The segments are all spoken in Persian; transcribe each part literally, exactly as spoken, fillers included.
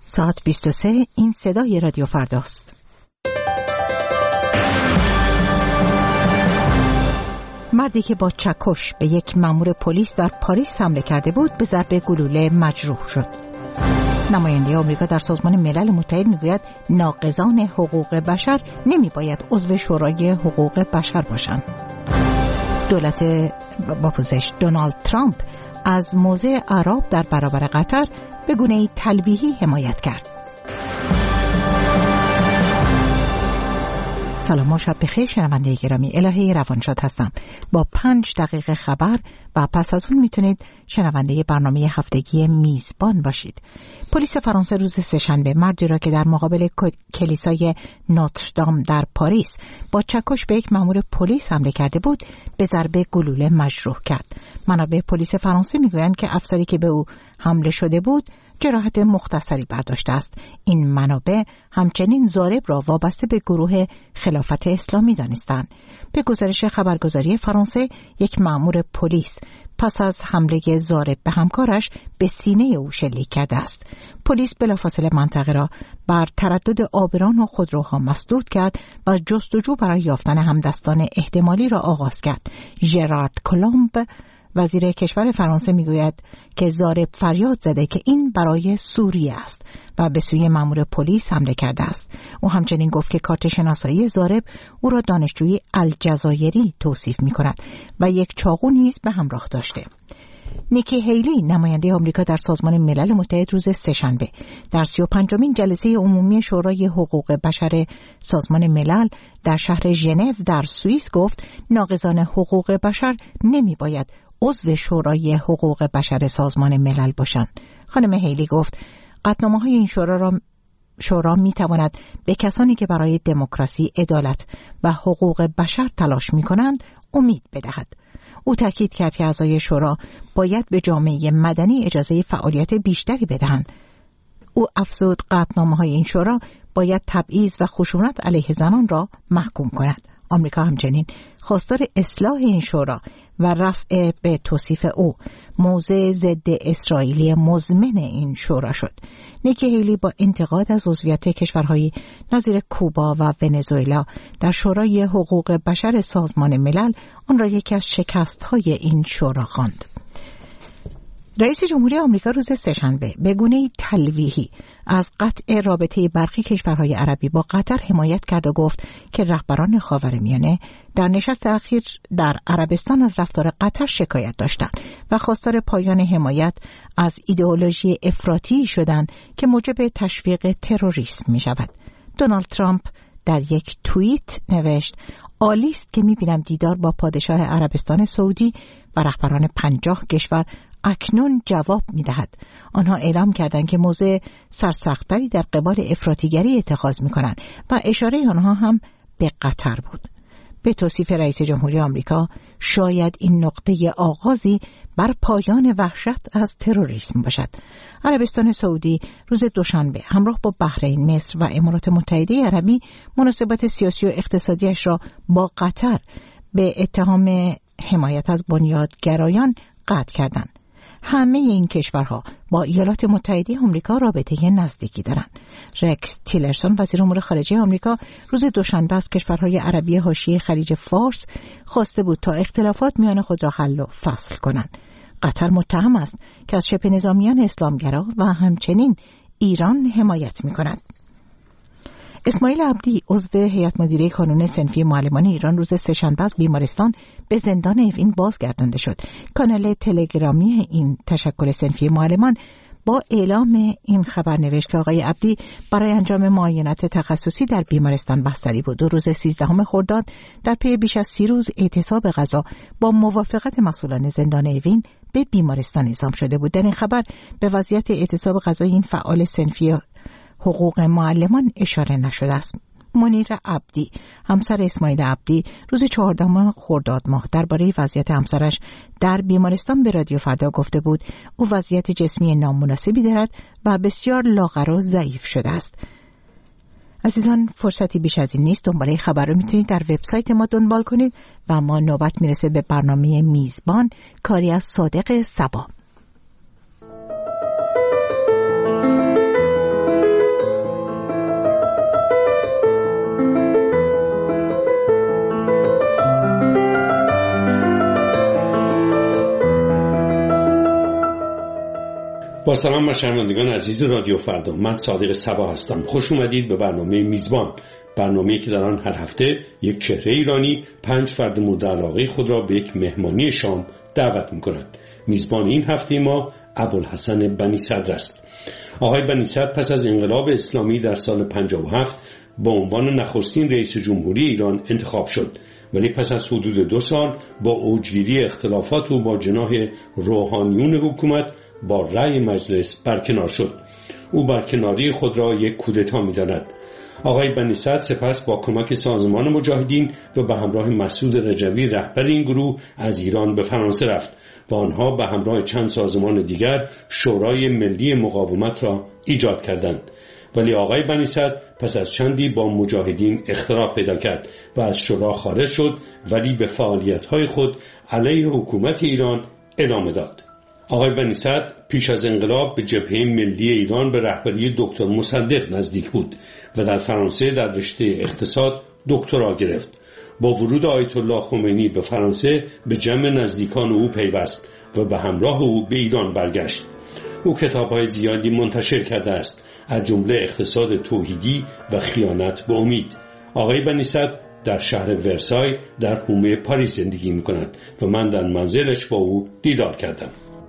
ساعت بیست و سه. این صدای رادیو فرداست. مردی که با چکش به یک مأمور پلیس در پاریس حمله کرده بود به ضرب گلوله مجروح شد. نماینده آمریکا در سازمان ملل متحد میگوید ناقضان حقوق بشر نمی باید عضو شورای حقوق بشر باشند. دولت با پوزش دونالد ترامپ از موضع عرب در برابر قطر به گونه‌ای تلویحی حمایت کرد. سلام و شب بخیر شنونده گرامی، الهه روانشاد هستم با پنج دقیقه خبر و پس از اون میتونید شنونده برنامه هفتگی میزبان باشید. پلیس فرانسه روز سه‌شنبه مردی را که در مقابل کلیسای نوتردام در پاریس با چکش به یک مأمور پلیس حمله کرده بود به ضربه گلوله مجروح کرد. منابع پلیس فرانسه میگویند که افسری که به او حمله شده بود جراحت مختصری برداشته است. این منابع همچنین ضارب را وابسته به گروه خلافت اسلامی دانستند. به گزارش خبرگزاری فرانسه، یک مأمور پلیس پس از حمله ضارب به همکارش به سینه او شلیک کرده است. پلیس بلافاصله منطقه را بر تردد عابران و خودروها مسدود کرد و جستجو برای یافتن همدستان احتمالی را آغاز کرد. ژرارد کلمب وزیر کشور فرانسه میگوید که ضارب فریاد زده که این برای سوریه است و به سوی مأمور پلیس حمله کرده است. او همچنین گفت که کارت شناسایی ضارب او را دانشجوی الجزایری توصیف می‌کند و یک چاقو نیز به همراه داشته. نیکی هیلی نماینده آمریکا در سازمان ملل متحد روز سه‌شنبه در سی و پنجمین جلسه عمومی شورای حقوق بشر سازمان ملل در شهر ژنو در سوئیس گفت ناقضان حقوق بشر نمی باید عضو شورای حقوق بشر سازمان ملل باشند. خانم هیلی گفت قطعنامه‌های این شورا را شورا می تواند به کسانی که برای دموکراسی، عدالت و حقوق بشر تلاش می کنند امید بدهد. او تاکید کرد که اعضای شورا باید به جامعه مدنی اجازه فعالیت بیشتری بدهند. او افزود قطعنامه‌های این شورا باید تبعیض و خشونت علیه زنان را محکوم کند. آمریکا همچنین خواستار اصلاح این شورا و رفع به توصیف او موضع ضد اسرائیلی مزمن این شورا شد. نیکی هیلی با انتقاد از عضویت کشورهای نظیر کوبا و ونزوئلا در شورای حقوق بشر سازمان ملل آن را یکی از شکست‌های این شورا خواند. رئیس جمهوری آمریکا روز سه‌شنبه به گونه‌ای تلویحی از قطع رابطه برخی کشورهای عربی با قطر حمایت کرد و گفت که رهبران خاورمیانه در نشست اخیر در عربستان از رفتار قطر شکایت داشتند و خواستار پایان حمایت از ایدئولوژی افراطی شدند که موجب تشویق تروریسم می شود. دونالد ترامپ در یک توییت نوشت عالی است که می بینم دیدار با پادشاه عربستان سعودی و رهبران پنجاه کشور اکنون جواب می دهد. آنها اعلام کردند که موضع سرسخت‌تری در قبال افراطیگری اتخاذ می کنند و اشاره آنها هم به قطر بود. به توصیف رئیس جمهوری آمریکا شاید این نقطه آغازی بر پایان وحشت از تروریسم باشد. عربستان سعودی روز دوشنبه همراه با بحرین، مصر و امارات متحده عربی مناسبات سیاسی و اقتصادیش را با قطر به اتهام حمایت از بنیادگرایان قطع کردند. همه این کشورها با ایالات متحده آمریکا رابطه نزدیکی دارند. رکس تیلرسون وزیر امور خارجه آمریکا روز دوشنبه از کشورهای عربی حاشیه خلیج فارس خواسته بود تا اختلافات میان خود را حل و فصل کنند. قطر متهم است که از شبه نظامیان اسلامگرا و همچنین ایران حمایت می‌کند. اسماعیل عبدی عضو هیئت مدیره کانون صنفی معلمان ایران روز سه‌شنبه از بیمارستان به زندان اوین بازگردانده شد. کانال تلگرامی این تشکل صنفی معلمان با اعلام این خبر نوشت که آقای عبدی برای انجام معاینات تخصصی در بیمارستان بستری بود و روز سیزدهم خرداد در پی بیش از سی روز اعتصاب غذا با موافقت مسئولان زندان اوین به بیمارستان اعزام شده بود. در این خبر به وضعیت اعتصاب غذای این فعال صنفی حقوق معلمان اشاره نشده است. منیر عبدی همسر اسماعیل عبدی روز چهاردهم خرداد ماه درباره وضعیت همسرش در بیمارستان به رادیو فردا گفته بود او وضعیت جسمی نامناسبی دارد و بسیار لاغر و ضعیف شده است. عزیزان فرصتی بیش از این نیست. دنباله خبر رو میتونید در وبسایت ما دنبال کنید و ما نوبت میرسه به برنامه میزبان کاری از صادق صبا. با سلام بر شنوندگان عزیز رادیو فردا، من صادق صبا هستم. خوش اومدید به برنامه میزبان، برنامه‌ای که در آن هر هفته یک چهره ایرانی پنج فرد مورد علاقه خود را به یک مهمانی شام دعوت می‌کند. میزبان این هفته ما ابوالحسن بنی صدر است. آقای بنی صدر پس از انقلاب اسلامی در سال پنجاه و هفت به عنوان نخستین رئیس جمهوری ایران انتخاب شد، ولی پس از حدود دو سال با اوجگیری اختلافات او با جناح روحانیون حکومت با رأی مجلس برکنار شد. او برکناری خود را یک کودتا می‌داند. آقای بنی صدر سپس با کمک سازمان مجاهدین و به همراه مسعود رجوی رهبر این گروه از ایران به فرانسه رفت و آنها به همراه چند سازمان دیگر شورای ملی مقاومت را ایجاد کردند. ولی آقای بنی صدر پس از چندی با مجاهدین اختلاف پیدا کرد و از شورا خارج شد، ولی به فعالیت‌های خود علیه حکومت ایران ادامه داد. آقای بنی صدر پیش از انقلاب به جبهه ملی ایران به رهبری دکتر مصدق نزدیک بود و در فرانسه در رشته اقتصاد دکترا گرفت. با ورود آیت الله خمینی به فرانسه به جمع نزدیکان او پیوست و به همراه او به ایران برگشت. او کتاب‌های زیادی منتشر کرده است، از جمله اقتصاد توحیدی و خیانت به امید. آقای بنی صدر در شهر ورسای در حومه پاریس زندگی می‌کند و من در منزلش با او دیدار کردم.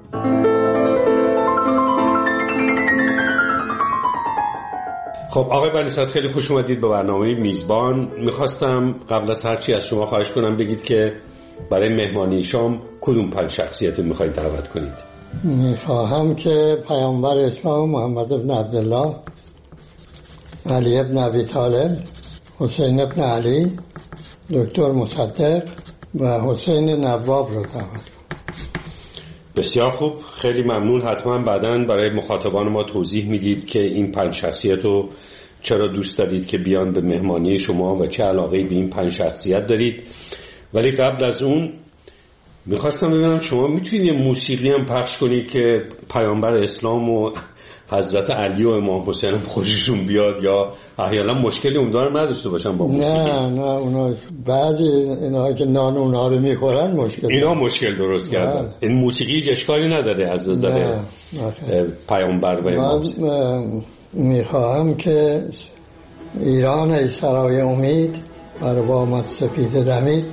خب آقای بنی صدر، خیلی خوش اومدید به برنامه میزبان. میخواستم قبل از هر چی از شما خواهش کنم بگید که برای مهمانی شام کدوم پنج شخصیت میخواید دعوت کنید؟ میخواهم که پیامبر اسلام محمد ابن عبدالله، علی ابن ابی طالب، حسین ابن علی، دکتر مصدق و حسین نواب رو دعوت کنم. بسیار خوب، خیلی ممنون. حتما بعداً برای مخاطبان ما توضیح میدید که این پنج شخصیت رو چرا دوست دارید که بیان به مهمانی شما و چه علاقه‌ای به این پنج شخصیت دارید. ولی قبل از اون میخواستم ببینم شما میتونید یه موسیقی هم پخش کنید که پیامبر اسلام و حضرت علی و امام حسین هم خوششون بیاد، یا احیانا مشکلی امیدوارم نداشته باشن با موسیقی؟ نه نه اونا بعضی اینا که نان اونا رو میخورن مشکل اینا مشکل درست کردن. این موسیقی اشکالی نداره از نظر پیامبر و امام. من میخواهم که ایران ای سرای امید بر بامت سپیده دمید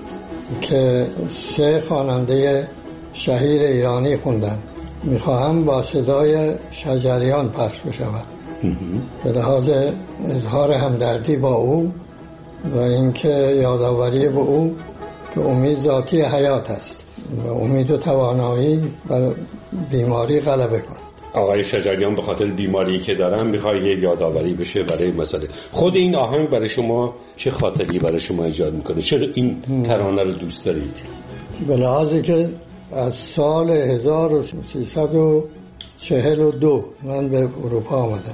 که سه خواننده شهیر ایرانی خوندن، میخواهم با صدای شجریان پخش بشود به لحاظ اظهار همدردی با او و اینکه یادآوری به او که امید ذاتی حیات است و امید و توانایی بر بیماری غلبه کند. آقای شجریان به خاطر بیماری که دارن میخواد یه یادآوری بشه برای مسئله. خود این آهنگ برای شما چه خاطری برای شما ایجاد میکنه؟ چرا این ترانه رو دوست دارید؟ به لحاظی که از سال هزار و سیصد و چهل و دو من به اروپا آمدم،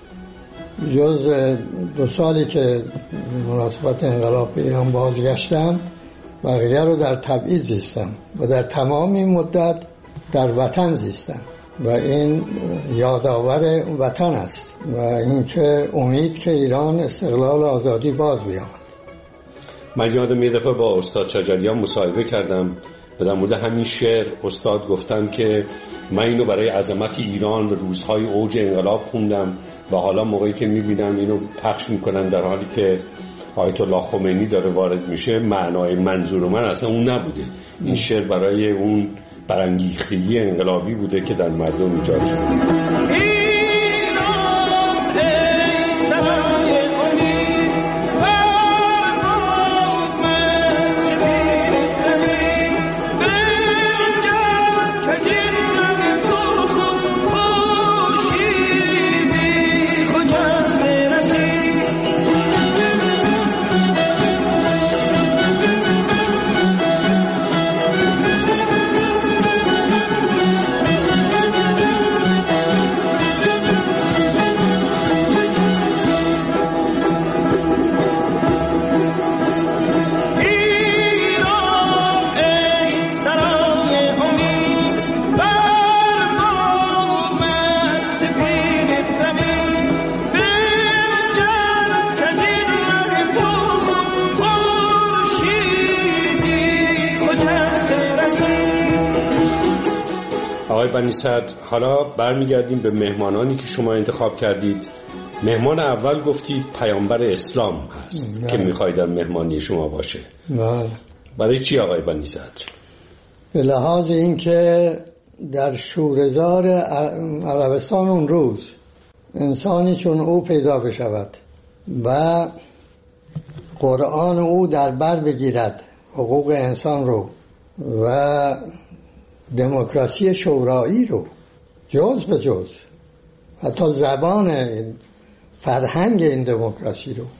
جز دو سالی که مناسبت انقلاب به ایران بازگشتم، بقیه رو در تبعید زیستم و در تمام این مدت در وطن زیستم و این یادآور وطن است و اینکه امید که ایران استقلال آزادی باز بیامد. من یادم یه دفعه با استاد شجریان مصاحبه کردم و در مورد همین شعر استاد گفتن که من اینو برای عظمت ایران و روزهای اوج انقلاب خوندم و حالا موقعی که میبینم اینو پخش میکنن در حالی که آیت الله خمینی داره وارد میشه، معنای منظور من اصلا اون نبوده. این شعر برای اون برانگیختگی انقلابی بوده که در مردم ایجاد شده. بنی صدر، حالا برمیگردیم به مهمانانی که شما انتخاب کردید. مهمان اول گفتید پیامبر اسلام هست که میخواید در مهمانی شما باشه. بله. برای چی آقای بنی صدر؟ به لحاظ اینکه در شوره‌زار عربستان اون روز انسانی چون او پیدا بشود و قرآن او در بر بگیرد حقوق انسان رو و دموکراسی شورایی رو جز به جز، حتی زبان فرهنگ این دموکراسی رو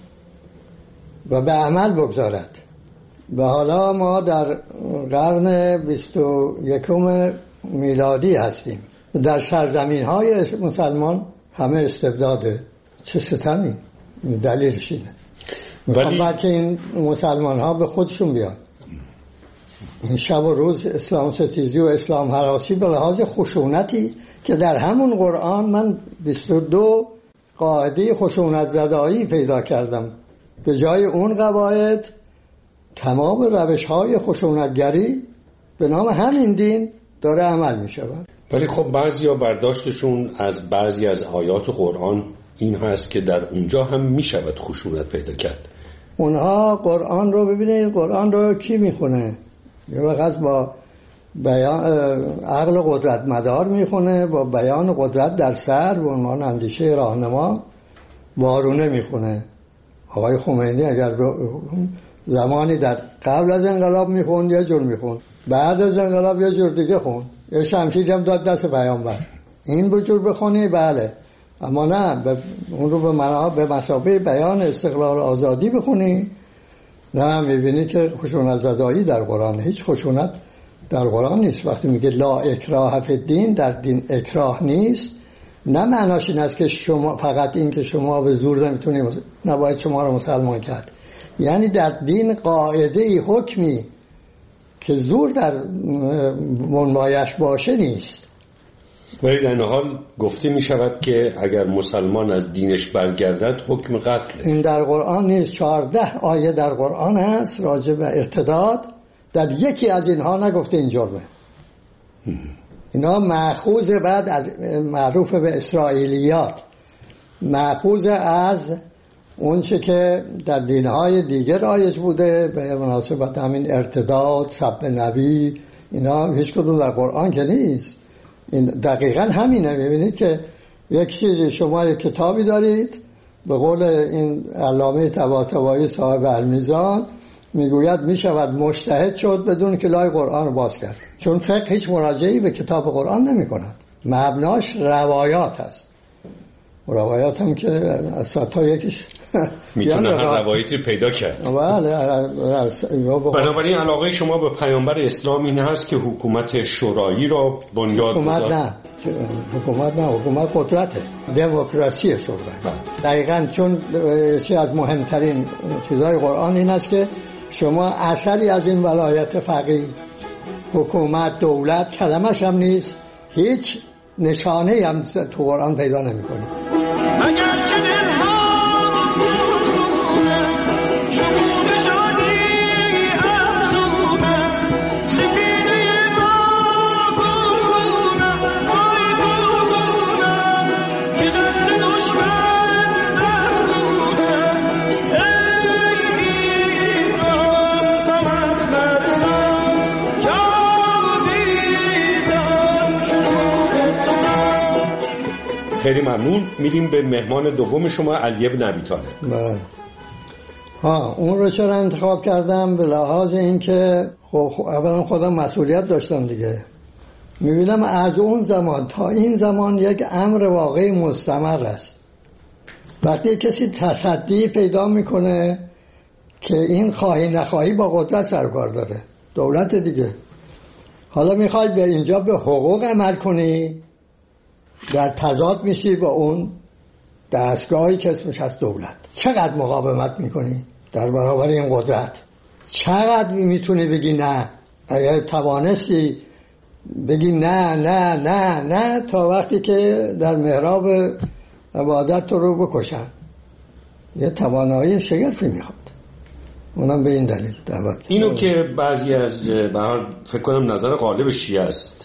و به عمل بگذارد. و حالا ما در قرن بیست و یکم میلادی هستیم. در سرزمین های مسلمان همه استبداده. چه ستمی؟ دلیلش اینه. میخوام که این مسلمان ها به خودشون بیان. این شب و روز اسلام ستیزی و اسلام هراسی به لحاظ خشونتی که در همون قرآن من بیست و دو قاعده خشونت زدایی پیدا کردم. به جای اون قواعد تمام روش های خشونتگری به نام همین دین داره عمل می شود. ولی خب بعضی ها برداشتشون از بعضی از آیات قرآن این هست که در اونجا هم می شود خشونت پیدا کرد. اونها قرآن رو ببینید، قرآن رو کی می خونه؟ یه وقت با بیان عقل قدرت مدار می خونه، با بیان قدرت در سر و عنوان اندیشه راهنما وارونه می خونه. آقای خمینی اگر زمانی در قبل از انقلاب می خوند یه جور می خوند، بعد از انقلاب یه جور دیگه خوند، یه شمشیر هم داد دست پیامبر. این به جور بخونی بله، اما نه اون رو به معنا به مثابه بیان استقلال و آزادی بخونی، نه میبینی که خشونت زدایی در قرآن. هیچ خشونت در قرآن نیست. وقتی میگه لا اکراه فی الدین، در دین اکراه نیست، نه معناش این است که شما فقط این که شما به زور نمیتونی نباید شما رو مسلمان کرد. یعنی در دین قاعده حکمی که زور در منمایش باشه نیست. ولی در این حال گفته می شود که اگر مسلمان از دینش برگردد حکم قتله. این در قرآن نیست. چهارده آیه در قرآن هست راجع به ارتداد، در یکی از اینها نگفته این جرمه. اینا مأخوذ بعد از معروف به اسرائیلیات، مأخوذ از اون چه که در دینهای دیگر رایج بوده به مناسبت همین ارتداد، سب نبی، اینا هیچ کدوم در قرآن که نیست. این دقیقاً همینه. می‌بینید که یک چیزی، شما یک کتابی دارید به قول این علامه طباطبایی صاحب المیزان میگوید میشود مجتهد شد بدون که لای قرآن رو باز کرد، چون فقه هیچ مراجعه‌ای به کتاب قرآن نمی کند. مبناش روایات هست. روایات هم که از تا یکیش میتونه هر روایتی پیدا کرد. بنابراین علاقه شما به پیامبر اسلام این هست که حکومت شورایی را بنیاد حکومت نه حکومت نه حکومت قدرته، دموکراسی شورایی. دقیقاً چون چی از مهمترین چیزهای قرآن این است که شما اثری از این ولایت فقیه، حکومت، دولت کلمش هم نیست، هیچ نشانه هم تو قرآن پیدا نمی کنی. اگر که دلها بخونت شمون شادی افزونت سفینه ما گلگونت پای گلگونت که دست دشمن درگونت ای ایران تمت نرسان جام دیدم شمونت. خیلی ممنون. میریم به مهمان دوم شما، علی بن ابی طالب. بله. ها اون رو چرا انتخاب کردم؟ به لحاظ این که خب اولا خودم مسئولیت داشتم دیگه. میبینم از اون زمان تا این زمان یک امر واقعی مستمر است. وقتی کسی تصدی پیدا میکنه که این خواهی نخواهی با قدرت سرکار داره، دولت دیگه، حالا میخوای به اینجا به حقوق عمل کنی، در تضاد میشی با اون دستگاهی که اسمش هست دولت. چقدر مقاومت میکنی در برابر این قدرت؟ چقدر میتونی بگی نه؟ اگر توانستی بگی نه نه نه نه تا وقتی که در محراب عبادت تو رو بکشن. یه توانایی شگرفی میخواد. اونم به این دلیل دعوت. اینو که بعضی از به هر فکر کنم نظر غالب شیعه است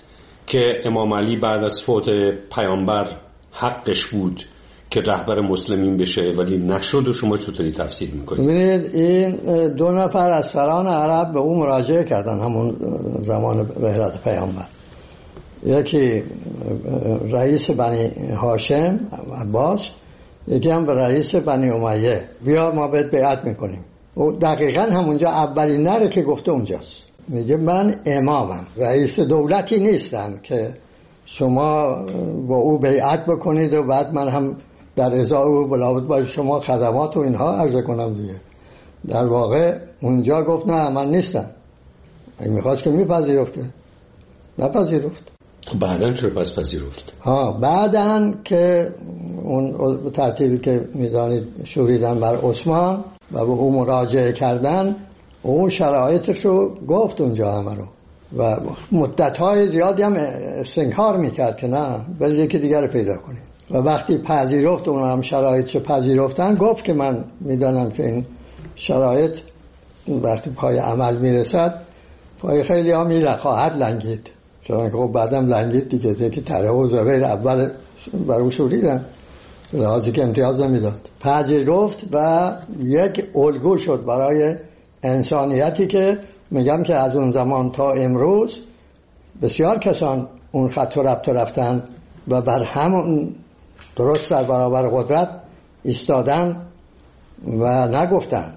که امام علی بعد از فوت پیامبر حقش بود که رهبر مسلمین بشه ولی نشد و شما چطوری تفسیر میکنید؟ ببینید این دو نفر از سران عرب به او مراجعه کردن همون زمان رحلت پیامبر. یکی رئیس بنی هاشم عباس، یکی هم به رئیس بنی امیه، بیا ما بهت بیعت میکنیم. و دقیقا همونجا اولین نره که گفته اونجاست، میگه من امامم، رئیس دولتی نیستم که شما با او بیعت بکنید و بعد من هم در ازای او بلاود باید شما خدمات و اینها عرضه کنم دیگه. در واقع اونجا گفت نه من نیستم. اگه میخواست که میپذیرفت، نپذیرفت. خب بعدن چرا پس پذیرفت؟ ها بعدن که اون ترتیبی که میدانید شوریدن بر عثمان و به او مراجعه کردن، اون شرایطش رو گفت اونجا همه رو و مدت‌های زیادی هم استنکار میکرد که نه برید یکی دیگر رو پیدا کنید. و وقتی پذیرفت اون هم شرایطش پذیرفتن، گفت که من میدانم که این شرایط وقتی پای عمل میرسد پای خیلی ها میره خواهد لنگید، چون که بعدم لنگید دیگه که طرح و زبیر اول برای شوریدن لحاظی که امتیاز نمیداد. پذیرفت و یک الگو شد برای انسانیتی که میگم که از اون زمان تا امروز بسیار کسان اون خط و ربط رفتن و بر همون درست در برابر قدرت ایستادن و نگفتن.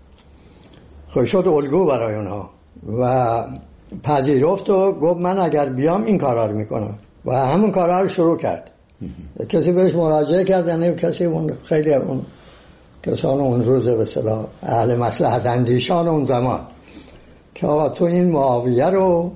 خود شد الگو برای اونها و پذیرفت و گفت من اگر بیام این کارا رو میکنم و همون کارا رو شروع کرد. کسی بهش مراجعه کردن، کسی اون خیلی اون کسان اون روز به اصطلاح اهل مصلحت اندیشان اون زمان که آقا تو این معاویه رو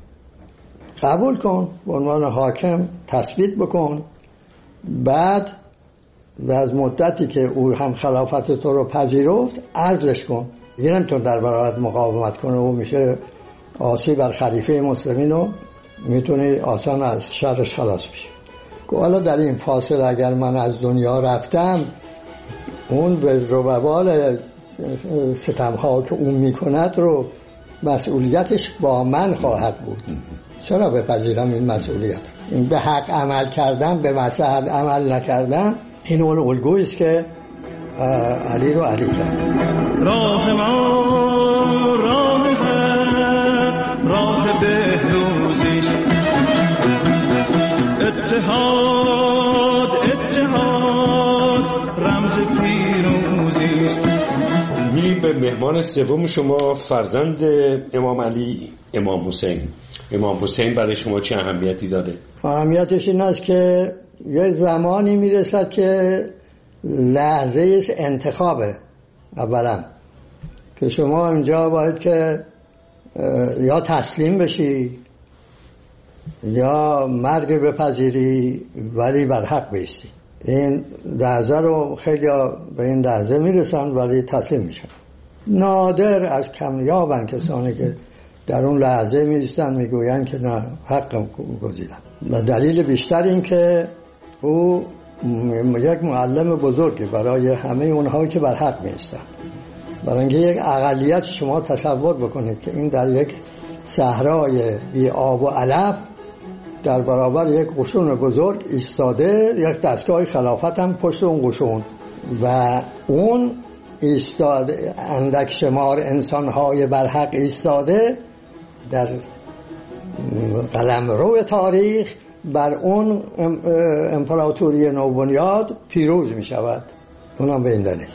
قبول کن به عنوان حاکم، تثبیت بکن، بعد از مدتی که او هم خلافت تو رو پذیرفت عزلش کن. دیگه نمیتون در برابر مقاومت کنه و میشه آسی بر خلیفه مسلمین و میتونی آسان از شرش خلاص بشی. حالا در این فاصله اگر من از دنیا رفتم، اون وزر و وبال ستمها که اون میکند رو مسئولیتش با من خواهد بود. چرا بپذیرم این مسئولیت؟ این به حق عمل کردن، به مصلحت عمل نکردن، این اون الگویی است که علی رو علی کرد. راه ما راه حق، راه بهروزی، اتحاد اتحاد رمز پیروزی. می به مهمان سوم شما فرزند امام علی، امام حسین. امام حسین برای شما چه اهمیتی داره؟ اهمیتش این است که یه زمانی میرسد که لحظه انتخابه. اولا که شما اینجا باید که یا تسلیم بشی یا مرگ بپذیری ولی بر حق بیستی. این لحظه رو خیلی به این لحظه میرسن ولی تسلیم میشن. نادر از کمیابن کسانی که در اون لحظه میرسن میگوین که نه حق گزیدم. و دلیل بیشتر این که او یک معلم بزرگی برای همه اونهایی که بر حق میستن. برای اینکه یک اقلیت شما تصور بکنید که این در یک صحرای بی آب و علف در برابر یک قشون بزرگ ایستاده، یک دستگاه خلافت هم پشت اون قشون و اون ایستاده، اندک شمار انسانهای بر حق ایستاده، در قلمرو تاریخ بر اون امپراتوری نوبنیاد پیروز می شود. اونم به این دلیل.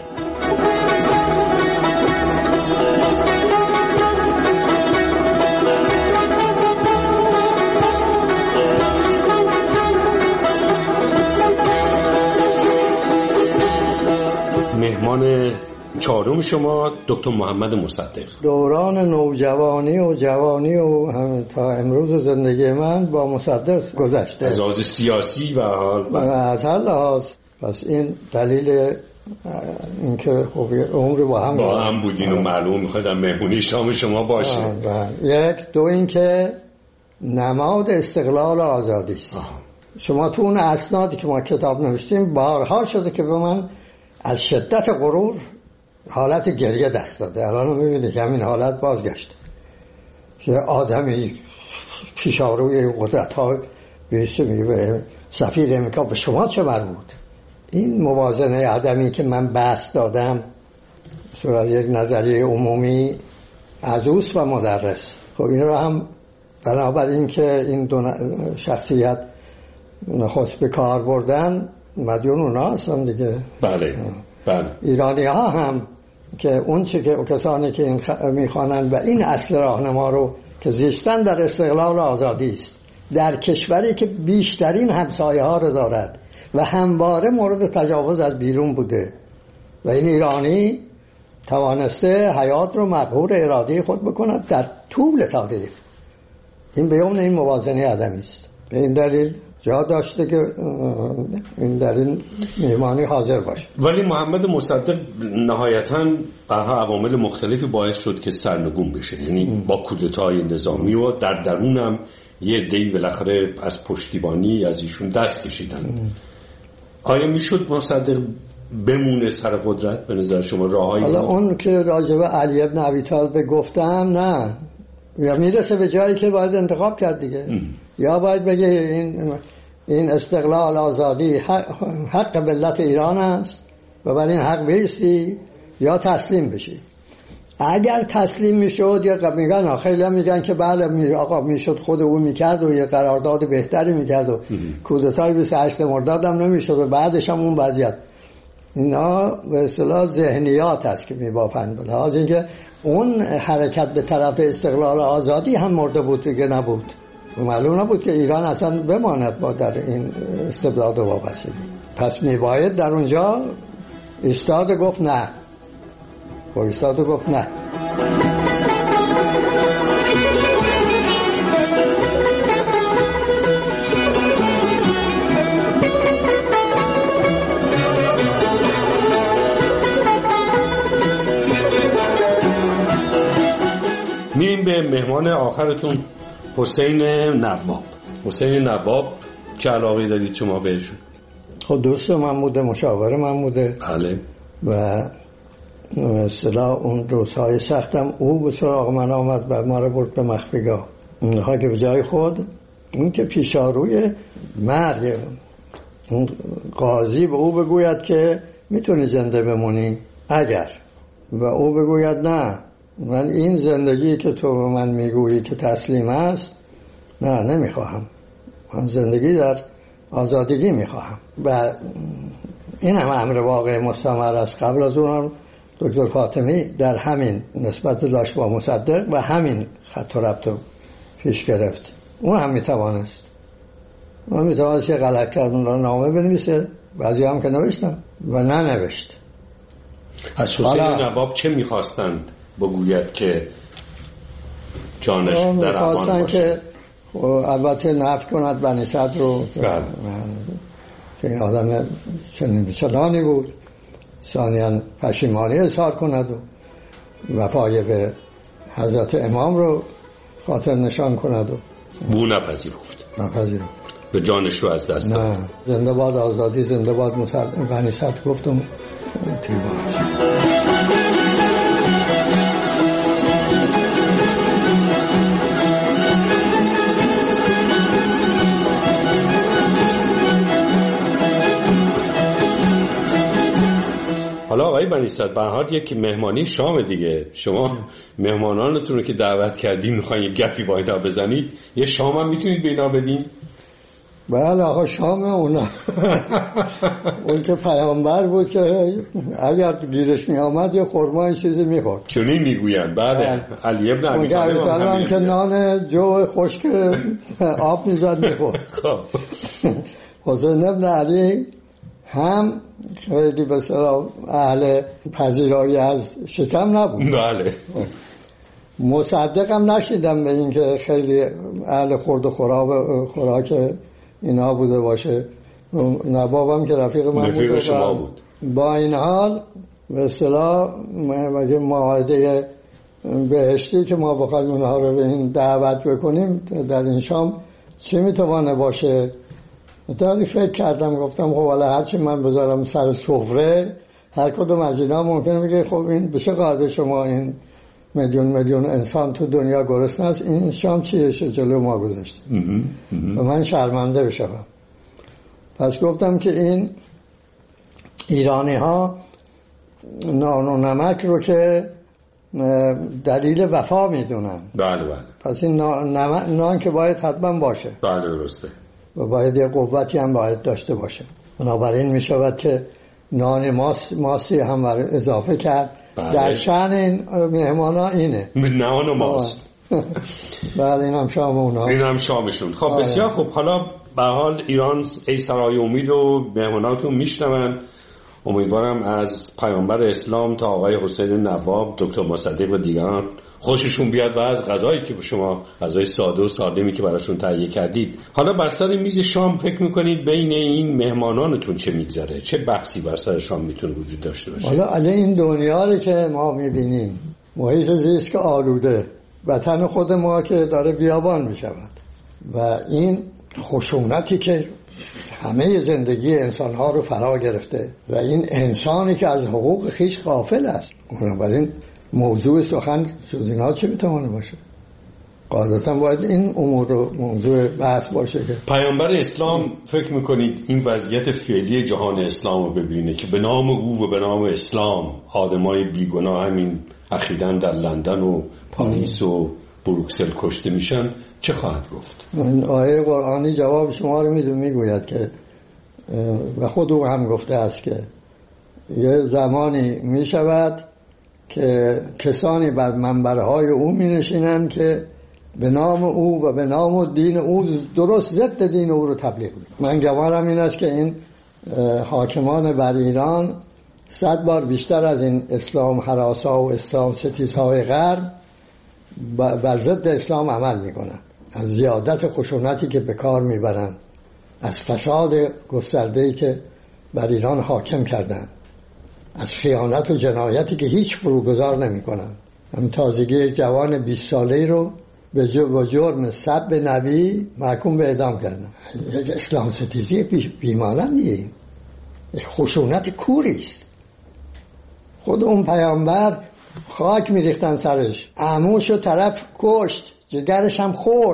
مهمان چهارم شما دکتر محمد مصدق. دوران نوجوانی و جوانی و هم تا امروز زندگی من با مصدق گذشته، از لحاظ سیاسی و حال از هر لحاظ. پس این دلیل اینکه خب عمر با هم با هم بودین و معلوم میخواد در مهمونی شام شما باشه. یک دو اینکه نماد استقلال و آزادی است. شما تو اون اسنادی که ما کتاب نوشتیم بارها شده که به من از شدت غرور حالت گریه دست داده. الان میبینید که همین حالت بازگشت که آدمی پیشاروی قدرت ها بیسته میگه به سفیر امریکا به شما چه مربوط؟ این موازنه عدمی که من بحث دادم صورت یک نظریه عمومی از اوست و مدرس. خب این رو هم بنابراین که این دو شخصیت نخست به کار بردن مدیون اونا هستن دیگه. بله بله. ایرانی ها هم که اون چه که کسانی که این خ... میخوانند و این اصل راهنما رو که زیستن در استقلال و آزادی است در کشوری که بیشترین همسایه ها رو دارد و همواره مورد تجاوز از بیرون بوده و این ایرانی توانسته حیات رو مقهور اراده خود بکند در طول تاریخ. این بیان این موازنه عدمی است. به این دلیل جا داشته که این در این مهمانی حاضر باشه. ولی محمد مصدق نهایتاً برها عوامل مختلفی باعث شد که سرنگون بشه، یعنی با کودتای نظامی و در درونم یه عده‌ای بالاخره از پشتیبانی از ایشون دست کشیدن. آیا میشد مصدق بمونه سر قدرت به نظر شما؟ راهایی حالا اون که راجب علی ابن ابی طالب گفتم نه، یا میرسه به جایی که باید انتخاب کرد دیگه. ام. یا باید بگه این این استقلال آزادی حق, حق ملت ایران است و بر این حق بیستی، یا تسلیم بشی. اگر تسلیم میشد یا میگن خیلی هم میگن که بله می آقا میشد خود او میکرد و یه قرارداد بهتری میکرد و کودتای بیست و هشت مرداد هم نمیشد و بعدش هم اون وضعیت. اینا به اصطلاح ذهنیات است که میبافند. به لحاظ اینکه اون حرکت به طرف استقلال آزادی هم مرده بود که نبود و معلوم نبود که ایران اصلا بماند با در این استبداد و وابستگی. پس میباید در اونجا ایستاد گفت نه، و ایستاد گفت نه. میریم به مهمان آخرتون، حسین نواب. حسین نواب چه علاقه دارید شما بهشون؟ خب دوست من بوده، مشاور من بوده. بله. و اصطلاح اون روزهای سختم او به سراغ من آمد و ما رو برد به مخفیگاه. اونها که به جای خود اون که پیشاروی مرگ، اون قاضی به او بگوید که میتونی زنده بمونی اگر، و او بگوید نه، من این زندگی که تو به من میگویی که تسلیم است نه نمیخواهم، من زندگی در آزادگی میخواهم. و این هم امر واقع مستمر است. قبل از اون دکتر فاطمی در همین نسبت داشت با مصدق و همین خط و ربط رو پیش گرفت. اون هم میتوانست اون میتوانست یه غلط کرد اون را نامه بنویسه، بعضی هم که نوشتن و نه نوشت. از حسین نواب چه میخواستند بگوید که جانش در امان باشه؟ میخواستن که البته نفی کند بنی صدر رو که این آدم چنین بچلانی بود، ثانیاً پشیمانی اظهار کند و وفای به حضرت امام رو خاطر نشان کند و بو نپذیرفت نپذیرفت و جانش رو از دست داد. زنده باد آزادی، زنده باد بنی صدر گفتم تیبان. حالا آقای بنی صدر به هر حال یک مهمانی شام دیگه، شما مهمانانتون رو که دعوت کردین میخواین یه گپی با اینا بزنید، یه شام هم میتونید به اینا بدین؟ بله آقا شام اونا اون که پیامبر بود که اگر گیرش می آمد یه خورما این چیزی میخورد، چونین میگوین. بعد علی ابن ابی طالب هم که نان جو خشک آب میزد میخورد. حسین ابن علی هم خیلی بسیار اهل پذیرایی از شکم نبود. بله. مصدق هم نشیدم به این که خیلی اهل خورد و خوراک اینا بوده باشه. نوابم که رفیق من رفیق بود, شما بود. با این حال به اصطلاح مگه معاهده بهشتی که ما بخوایم اونها رو به این دعوت بکنیم در این شام چی میتوانه باشه؟ متعالی فکر کردم، گفتم خب والا هرچی من بذارم سر سفره هر کدوم از اینا ممکنه بگه خب این بشه قاعده شما این میلیون میلیون انسان تو دنیا گرسنه است، این شام چیه جلو ما گذاشته و من شرمنده بشم. پس گفتم که این ایرانی ها نان و نمک رو که دلیل وفا میدونن. بله بله. پس این نان, نان که باید حتما باشه. بله درسته. و باید یه قوتی هم باید داشته باشه. بنابراین می شود که نان ماس ماسی هم اضافه کرد. بله. در شأن این مهمان ها اینه نان و ماست. بله این هم شام اونا، این هم شامشون. خب بسیار خوب. حالا به حال ایران ای سرای امید و مهماناتون میشنون. امیدوارم از پیامبر اسلام تا آقای حسین نواب، دکتر مصدق و دیگران خوششون بیاد و از غذایی که به شما، غذای ساده و سالمی که براشون تهیه کردید. حالا بر سر میز شام فکر میکنید بین این مهمانانتون چه میگذره؟ چه بحثی بر سر شام میتونه وجود داشته باشه؟ حالا علی این دنیا رو که ما میبینیم، محیط زیست که آلوده، وطن خود ما که داره بیابان میشود و این خشونتی که همه زندگی انسانها رو فرا گرفته و این انسانی که از حقوق خیش غافل است، بنابراین موضوع سخن جز اینا چه میتونه باشه؟ قاعدتا باید این امور رو موضوع بحث باشه. که پیامبر اسلام فکر میکنید این وضعیت فعلی جهان اسلام رو ببینه که به نام او و به نام اسلام آدمای بیگناه همین اخیراً در لندن و پاریس و بروکسل کشته میشن، چه خواهد گفت؟ این آیه قرآنی جواب شما رو میدون میگوید که و خود او هم گفته است که یه زمانی میشود که کسانی بر منبرهای او مینشینند که به نام او و به نام دین او درست ضد دین او رو تبلیغ میکنند. من گمانم این است که این حاکمان بر ایران صد بار بیشتر از این اسلام هراسا و اسلام ستیزهای غرب بر ضد اسلام عمل میکنند، از زیادت خشونتی که به کار میبرند، از فساد گسترده‌ای که بر ایران حاکم کردند، از خیانت و جنایتی که هیچ فروگذار نمیکنند. هم تازگی جوان بیست ساله‌ای رو به جرم سب نبی محکوم به اعدام کردن. اسلام ستیزی بیمانندیه، خشونت کوری است. خود اون پیامبر خاک میریختن سرش، عموشو طرف کشت، جگرش هم خورد،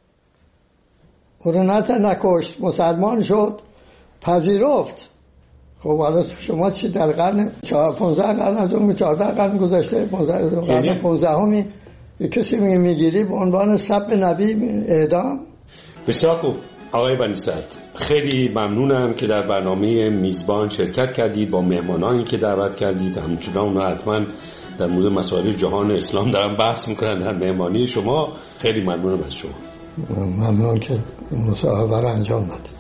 او رو نه نکشت، مسلمان شد، پذیرفت. خب حالا شما چی در قرن پانزده قرن از اون چهارده قرن گذشته، قرن پانزده همی کسی میگه میگیری به عنوان سب نبی اعدام؟ بسیار خوب آقای بنی صدر، خیلی ممنونم که در برنامه میزبان شرکت کردید، با مهمانانی که دعوت کردید. همچنان اونا حتما در مورد مسائل جهان اسلام دارن بحث میکنن در مهمانی شما. خیلی ممنونم از شما. ممنون که مصاحبه رو انجام دادید.